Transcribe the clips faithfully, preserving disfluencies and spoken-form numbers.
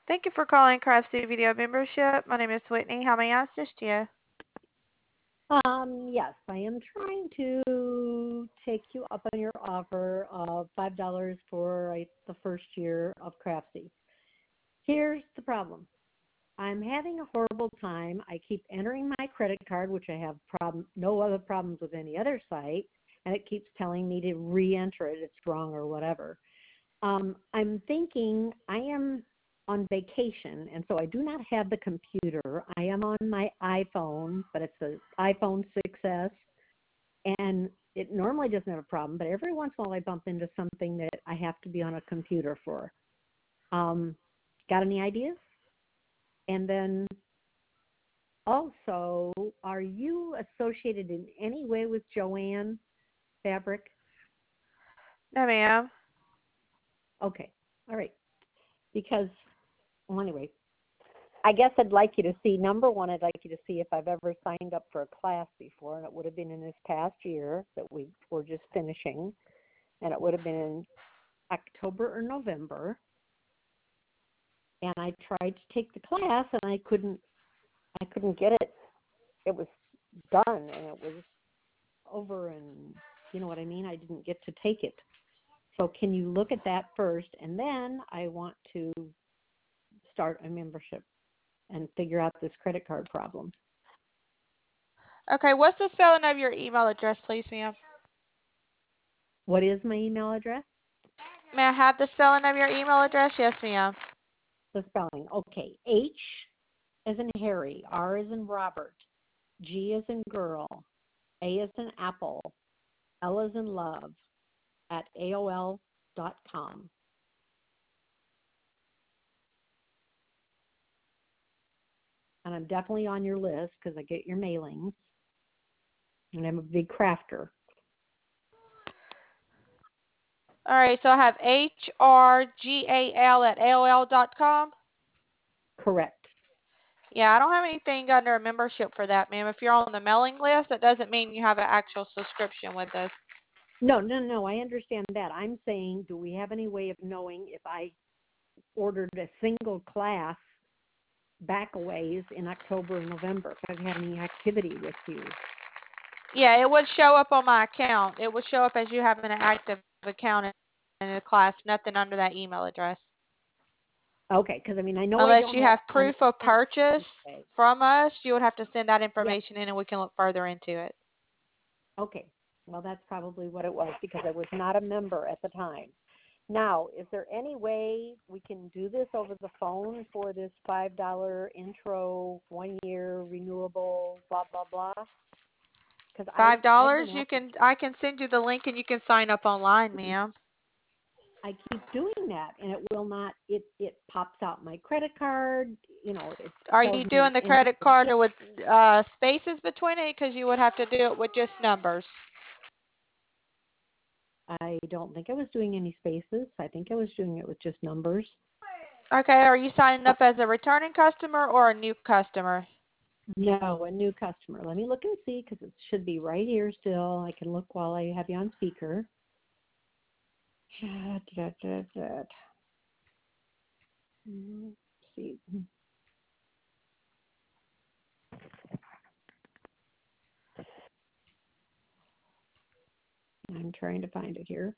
Thank you for calling Craftsy Video Membership. My name is Whitney. How may I assist you? Um, yes, I am trying to take you up on your offer of five dollars for uh, the first year of Craftsy. Here's the problem. I'm having a horrible time. I keep entering my credit card, which I have problem, no other problems with any other site, and it keeps telling me to re-enter it. It's wrong or whatever. Um, I'm thinking I am on vacation, and so I do not have the computer. I am on my iPhone, but it's an iPhone six S, and it normally doesn't have a problem, but every once in a while I bump into something that I have to be on a computer for. Um, got any ideas? And then also, are you associated in any way with Joanne Fabric? No, ma'am. Okay, all right. Because, well, anyway, I guess I'd like you to see, number one, I'd like you to see if I've ever signed up for a class before, and it would have been in this past year that we were just finishing, and it would have been in October or November. And I tried to take the class, and I couldn't, I couldn't get it. It was done, and it was over, and you know what I mean? I didn't get to take it. So can you look at that first, and then I want to start a membership and figure out this credit card problem. Okay, what's the spelling of your email address, please, ma'am? What is my email address? May I have the spelling of your email address? Yes, ma'am. The spelling. Okay. H as in Harry, R as in Robert, G as in girl, A as in apple, L as in love, at A O L dot com. And I'm definitely on your list because I get your mailings. And I'm a big crafter. All right, so I have H R G A L at A O L dot com. Correct. Yeah, I don't have anything under a membership for that, ma'am. If you're on the mailing list, that doesn't mean you have an actual subscription with us. No, no, no. I understand that. I'm saying, do we have any way of knowing if I ordered a single class back a ways in October and November, if I've had any activity with you? Yeah, it would show up on my account. It would show up as you having an active account in the class, nothing under that email address. Okay, because I mean, I know I Unless don't you have have proof of purchase okay. from us, you would have to send that Yes. information in and we can look further into it. Okay. Well, that's probably what it was because I was not a member at the time. Now, is there any way we can do this over the phone for this five dollar intro, one year renewable, blah, blah, blah? Because Five I've dollars, been you at can I can send you the link and you can sign up online, ma'am. I keep doing that, and it will not. It it pops out my credit card. You know, it Are tells you me doing to the enter. credit card or with uh, spaces between it? Because you would have to do it with just numbers. I don't think I was doing any spaces. I think I was doing it with just numbers. Okay, are you signing up as a returning customer or a new customer? No, a new customer. Let me look and see because it should be right here still. I can look while I have you on speaker. Da, da, da, da. Let's see. I'm trying to find it here.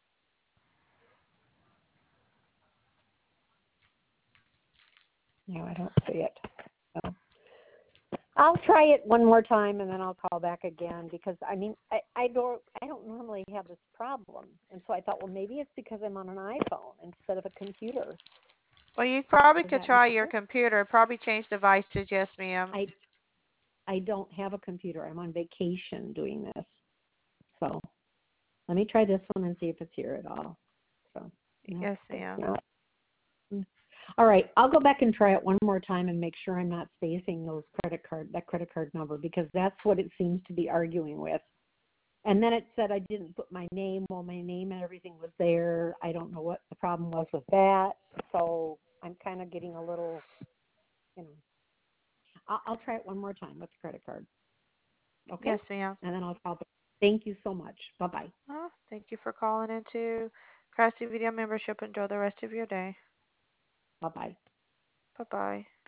No, I don't see it. No. I'll try it one more time and then I'll call back again because I mean I, I don't I don't normally have this problem, and so I thought, well, maybe it's because I'm on an iPhone instead of a computer. Well, you probably Does could that try make your sense? computer. Probably change devices, yes, ma'am. I I don't have a computer. I'm on vacation doing this. So let me try this one and see if it's here at all. So no, Yes, it's ma'am. not. All right, I'll go back and try it one more time and make sure I'm not spacing those credit card that credit card number because that's what it seems to be arguing with. And then it said I didn't put my name. Well, my name and everything was there. I don't know what the problem was with that. So I'm kind of getting a little, you know. I'll, I'll try it one more time with the credit card. Okay? Yes, ma'am. And then I'll call back. Thank you so much. Bye-bye. Oh, thank you for calling into Craftsy Video Membership. Enjoy the rest of your day. Bye-bye. Bye-bye.